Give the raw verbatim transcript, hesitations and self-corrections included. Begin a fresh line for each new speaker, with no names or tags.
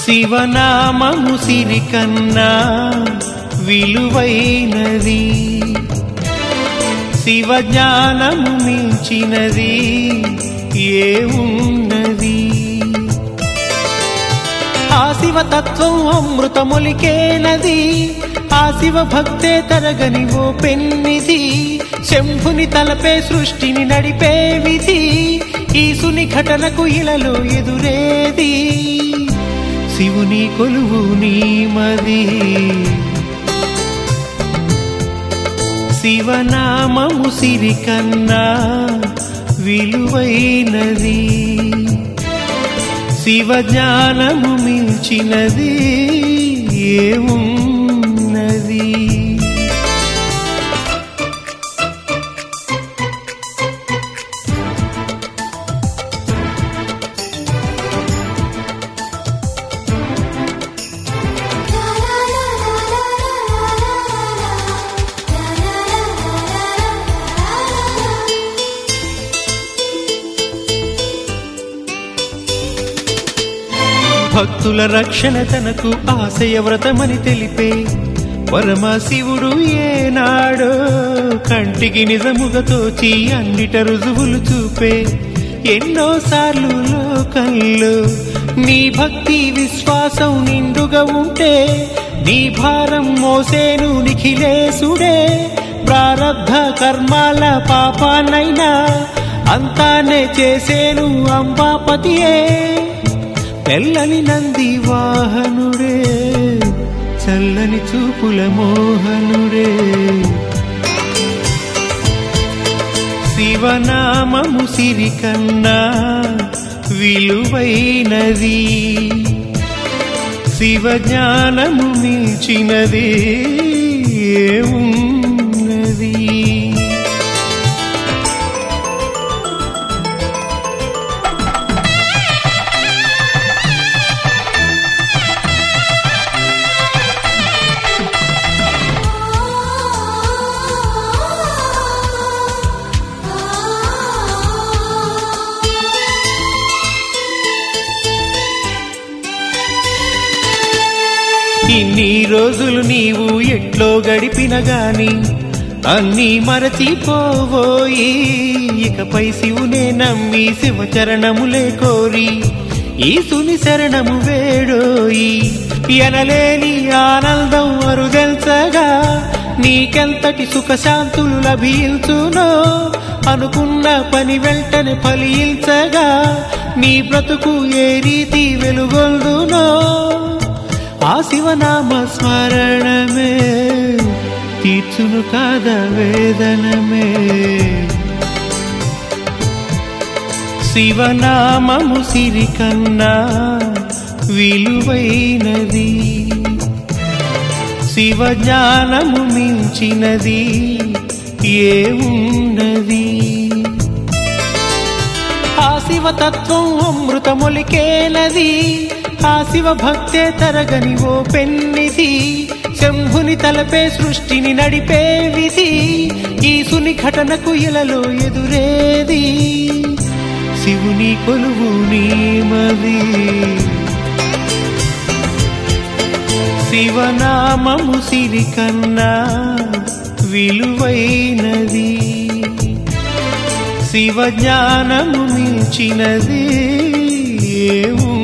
శివనామము సిరి కన్నా విలువైనది, శివజ్ఞానము మించినది ఏమున్నది. ఆ శివతత్వం అమృతములికేనది, ఆ శివ భక్తే తరగని ఓ పెన్నిది. శంభుని తలపే సృష్టిని నడిపే విధి, ఈసుని ఘటనకు ఇలలో ఎదురేది. శివుని కొలువు నీ మది, శివనామము సిరి కన్నా విలువైనది, శివజ్ఞానము మించినది ఏమున్నది. భక్తుల రక్షణ తనకు ఆశయ వ్రతమని తెలిపే పరమశివుడు ఏనాడో కంటికి నిజముగా తోచి అన్నిట రుజువులు చూపే. ఎన్నోసార్లు లోకంలో నీ భక్తి విశ్వాసం నిండుగా ఉంటే నీ భారం మోసేను నిఖిలేశుడే. ప్రారబ్ధ కర్మాల పాపానైనా అంతానే చేసేను అంబాపతియే. తెల్లని నంది వాహనుడే, చల్లని చూపుల మోహనుడే. శివనామము సిరి కన్నా విలువైనది, శివజ్ఞానము మించినది ఏమున్నది. ఇన్ని రోజులు నీవు ఎట్లో గడిపిన గాని అన్నీ మరచిపోవోయి. ఇకపై శివునే నమ్మి శివచరణములే కోరి ఈసుని శరణము వేడోయి. ఎనలేని ఆనందం అరుదెల్చగా నీకెంతటి సుఖశాంతులు లభించునో. అనుకున్న పని వెంటనే ఫలించగా నీ బ్రతుకు ఏ రీతి వెలుగొందునో. ఆ శివనామ స్మరణమే తీర్చును కాద వేదనమే. శివనామము సిరి కన్నా విలువైనది, శివజ్ఞానము మించినది ఏమున్నది. ఆ శివతత్వం అమృతములికేనది, ఆ శివ భక్తే తరగని ఓ పెన్నిది. శంభుని తలపే సృష్టిని నడిపే విధి, ఈసుని ఘటనకు ఇలలో ఎదురేది. శివుని కొలువు నీ మది, శివనామము సిరి కన్నా విలువైనది, శివజ్ఞానము మించినది ఏము